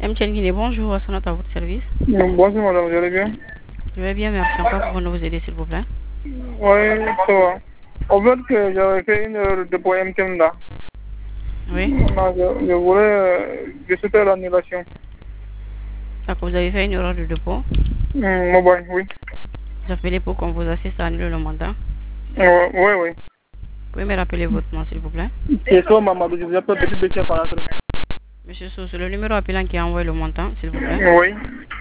MTN Guinée, bonjour, sonne à votre service. Bonjour madame, vous allez bien? Je vais bien, merci. En quoi pouvons-nous vous aider, s'il vous plaît? Oui, ça va. En fait, que j'avais fait une heure de poème MTN là. Oui. Je voulais, je souhaitais l'annulation. D'accord, vous avez fait une erreur de dépôt. Mobile, oui. Vous appelez pour qu'on vous assiste à annuler le montant. Oui, oui. Vous pouvez me rappeler votre nom, s'il vous plaît? C'est toi, Mamadou, je vous appelle depuis Béchia par la. Monsieur Sous, c'est le numéro appelant qui a envoyé le montant, s'il vous plaît. Oui.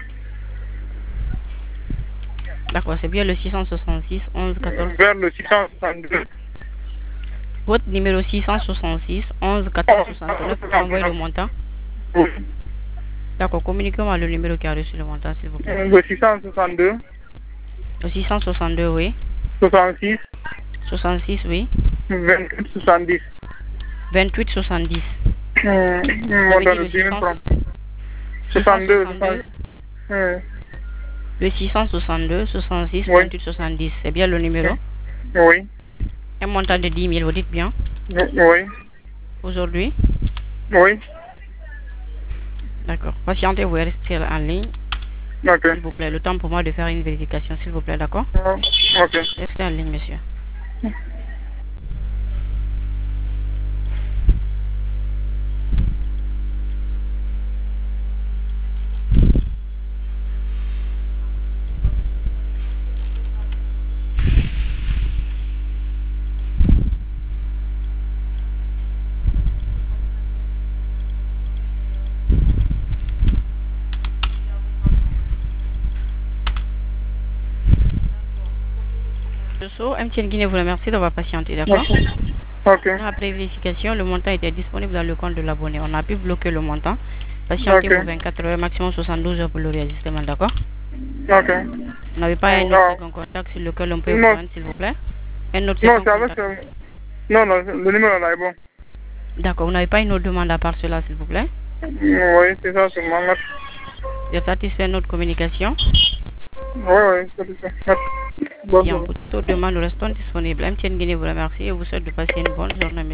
D'accord, c'est bien le 666 11 14. Vers le 662. Votre numéro 666 11 14 69 qui a envoyé le montant. Oui. D'accord, communiquez-moi le numéro qui a reçu le montant, s'il vous plaît. Le 662. Le 662, oui. 66. 66, oui. 28 70. 28 70. Montant de 10 000 francs. 62. Le 662 66 Oui. 28 70. C'est bien le numéro? Oui. Un montant de 10 000, vous dites bien? Oui. Aujourd'hui? Oui. D'accord. Patientez, vous restez en ligne. Ok. S'il vous plaît, le temps pour moi de faire une vérification, s'il vous plaît, d'accord? Ok. Restez en ligne, monsieur. MTN Guinée vous remercie d'avoir patienté, d'accord? Ok. Après vérification, le montant était disponible dans le compte de l'abonné. On a pu bloquer le montant. Patientez pour 24 heures, maximum 72 heures pour le réajustement, d'accord? Ok. Vous n'avez pas un autre second contact sur lequel on peut vous joindre, s'il vous plaît? Un autre second contact. Non, le numéro là est bon. D'accord, vous n'avez pas une autre demande à part cela, s'il vous plaît? Oui, c'est ça, c'est mon maître. Vous êtes satisfait de notre communication? Oui, c'est ça. Bien, pour toute demande, nous restons disponibles. MTN Guinée vous remercie et vous souhaite de passer une bonne journée.